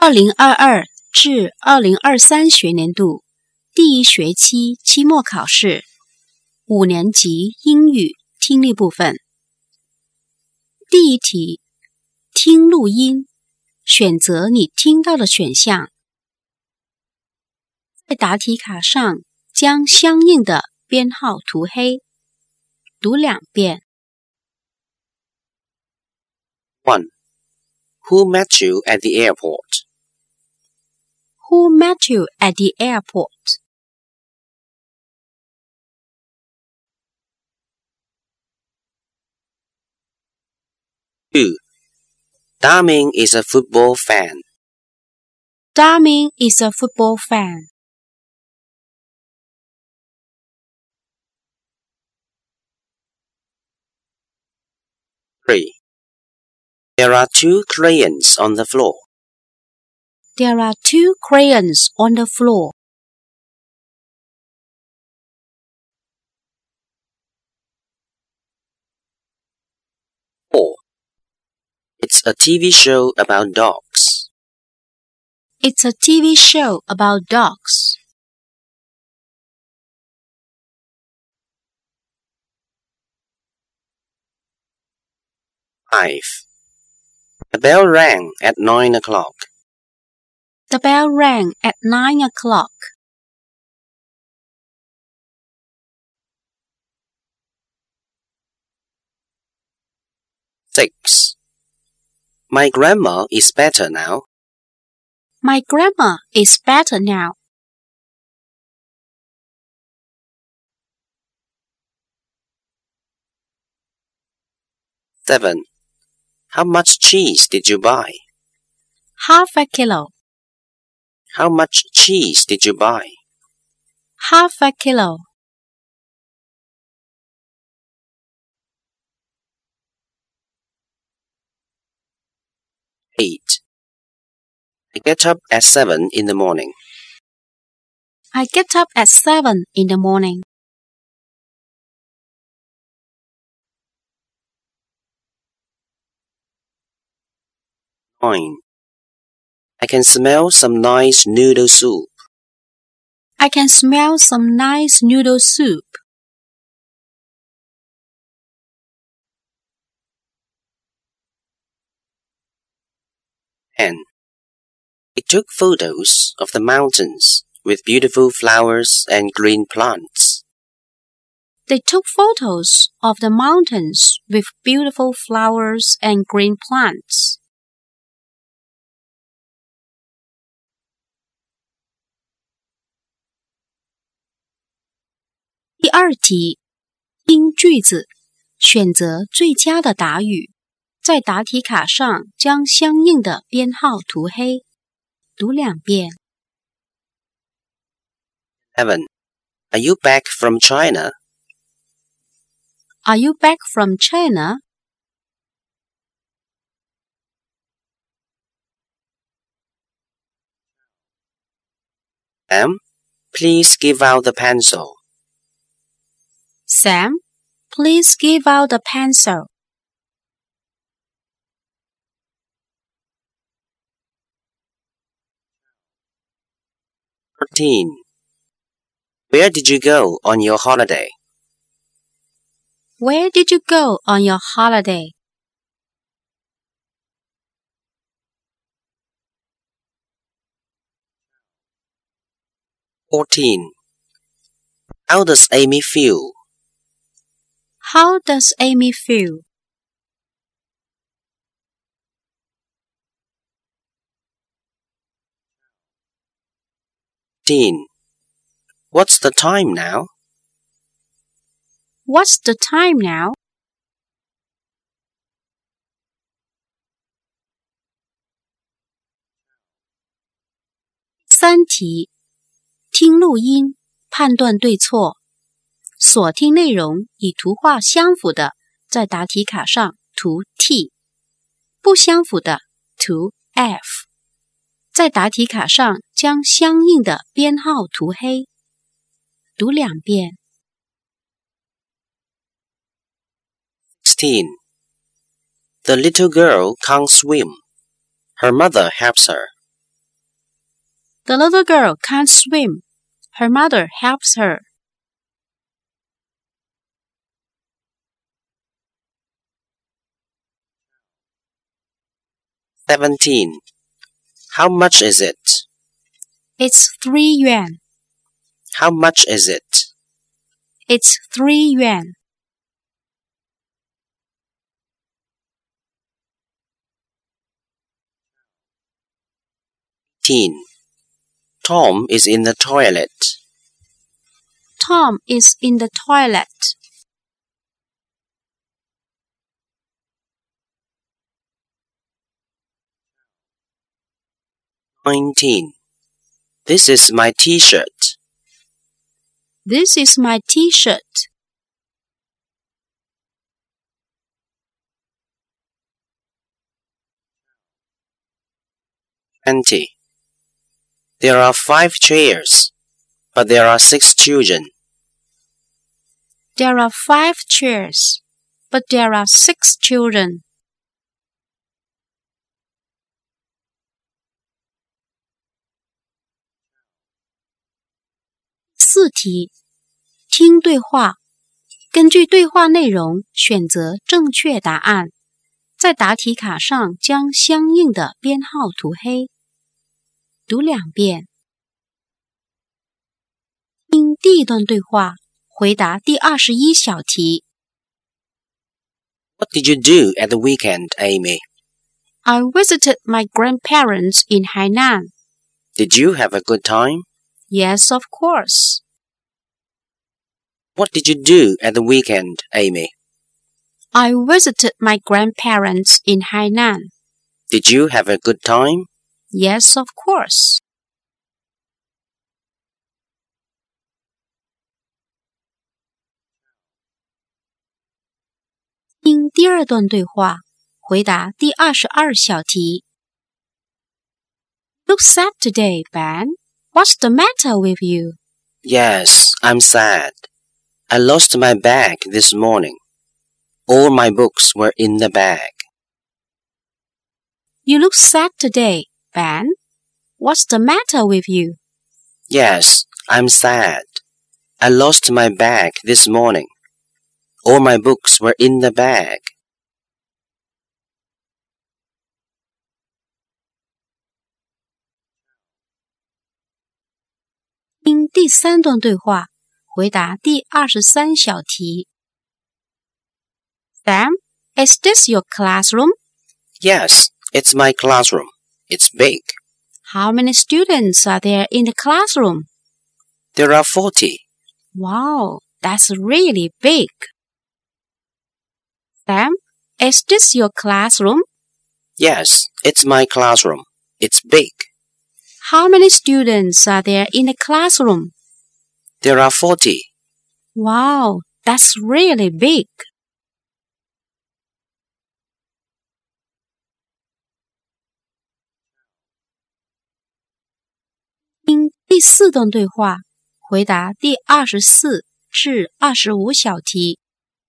2022至2023学年度第一学期期末考试5年级英语听力部分。第一题，听录音，选择你听到的选项。在答题卡上将相应的编号涂黑。读2遍。 1. Who met you at the airport? Who met you at the airport? 2. Daming is a football fan. Daming is a football fan. 3. There are 2 crayons on the floor. There are 2 crayons on the floor. 4. It's a TV show about dogs. It's a TV show about dogs. 5. The bell rang at 9 o'clock. The bell rang at 9 o'clock. 6. My grandma is better now. My grandma is better now. 7. How much cheese did you buy? Half a kilo. How much cheese did you buy? Half a kilo. 8. I get up at 7 in the morning. I get up at 7 in the morning. 9. I can smell some nice noodle soup. I can smell some nice noodle soup. 10. I took photos of the mountains with beautiful flowers and green plants. They took photos of the mountains with beautiful flowers and green plants. 第二题，听句子，选择最佳的答语，在答题卡上将相应的编号涂黑。读2遍。 11. Are you back from China? Are you back from China? 'Sam, please give out the pencil. Sam, please give out the pencil. 13. Where did you go on your holiday? Where did you go on your holiday? 14. How does Amy feel? How does Amy feel? 15. What's the time now? What's the time now? 3题，听录音，判断对错。所听内容与图画相符的，在答题卡上涂 T， 不相符的涂 F。在答题卡上将相应的编号涂黑。读2遍。 16. The little girl can't swim. Her mother helps her. The little girl can't swim. Her mother helps her. "17. How much is it?" It's 3 yuan. "How much is it?" It's 3 yuan. Tom is in the toilet. Tom is in the toilet. This is my t-shirt. This is my t-shirt. There are 5 chairs, but there are 6 children. There are 5 chairs, but there are 6 children. 4题，听对话，根据对话内容选择正确答案，在答题卡上将相应的编号涂黑。读2遍。听第一段对话，回答第21小题。 What did you do at the weekend, Amy? I visited my grandparents in Hainan. Did you have a good time? Yes, of course. What did you do at the weekend, Amy? I visited my grandparents in Hainan. Did you have a good time? Yes, of course. 听第二段对话，回答第22小题。Look sad today, Ben. What's the matter with you? Yes, I'm sad. I lost my bag this morning. All my books were in the bag. You look sad today, Ben. What's the matter with you? Yes, I'm sad. I lost my bag this morning. All my books were in the bag. 听第三段对话，回答第23小题。Sam, is this your classroom? Yes, it's my classroom. It's big. How many students are there in the classroom? There are 40. Wow, that's really big. Sam, is this your classroom? Yes, it's my classroom. It's big. How many students are there in the classroom? There are 40. Wow, that's really big. 听第四段对话，回答第24至25小题。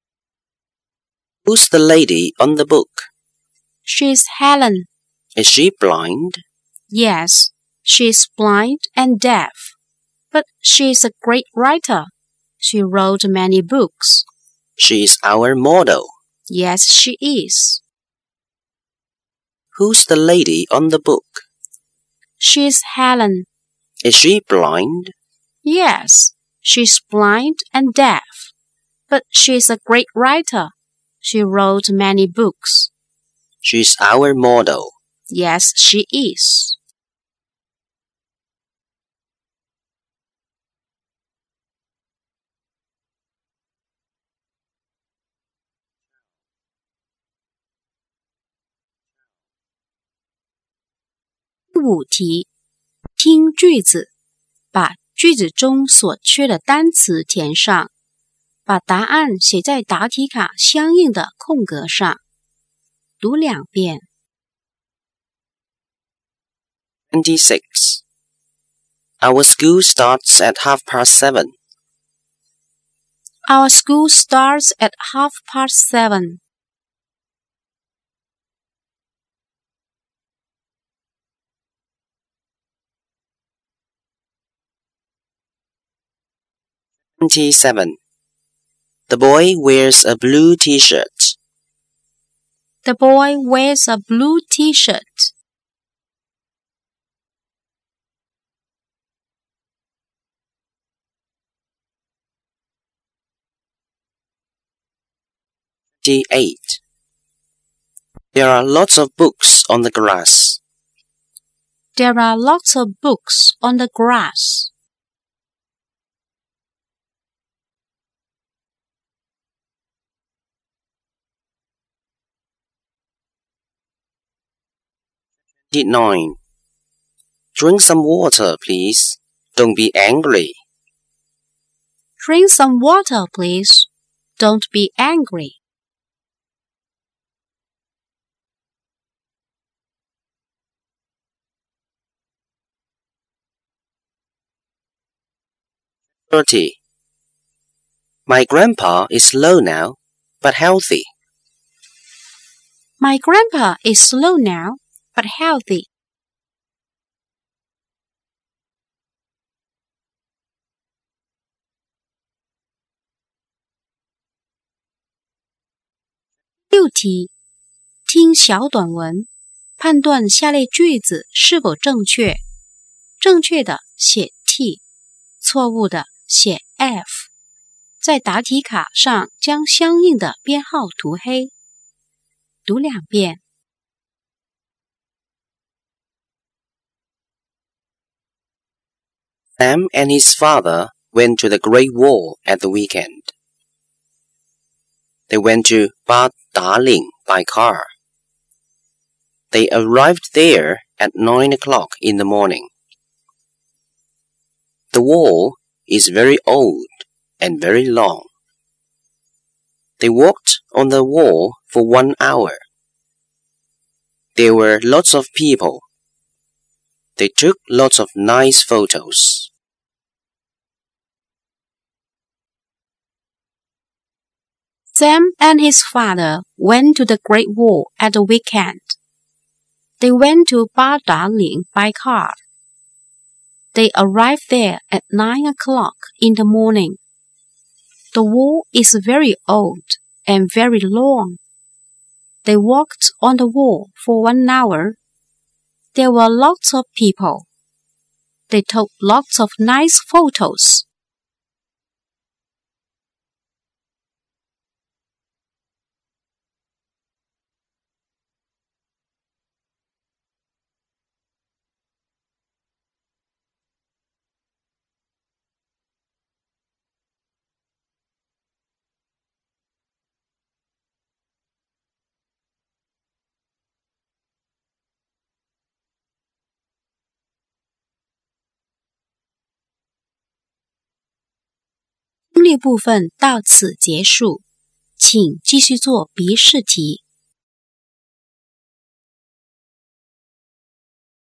Who's the lady on the book? She's Helen. Is she blind? Yes, she's blind and deaf, but she's a great writer. She wrote many books. She's our model. Yes, she is. Who's the lady on the book? She's Helen. Is she blind? Yes, she's blind and deaf, but she's a great writer. She wrote many books. She's our model. Yes, she is. 第5题，听句子，把句子中所缺的单词填上，把答案写在答题卡相应的空格上。读2遍。 26. Our school starts at 7:30. Our school starts at 7:30. 27. The boy wears a blue t-shirt. The boy wears a blue t-shirt. 28. There are lots of books on the grass. There are lots of books on the grass. 29. Drink some water, please. Don't be angry. Drink some water, please. Don't be angry. 30. My grandpa is slow now, but healthy. My grandpa is slow now, but healthy. 6题，听小短文，判断下列句子是否正确。正确的写 T， 错误的写 F。在答题卡上将相应的编号涂黑。读2遍。 Sam and his father went to the Great Wall at the weekend. They went to Bad Darling by car. They arrived there at 9 o'clock in the morning. The wall is very old and very long. They walked on the wall for 1 hour. There were lots of people. They took lots of nice photos. Sam and his father went to the Great Wall at the weekend. They went to Bad Darling by car. They arrived there at 9 o'clock in the morning. The wall is very old and very long. They walked on the wall for 1 hour. There were lots of people. They took lots of nice photos. 听力部分到此结束，请继续做笔试题。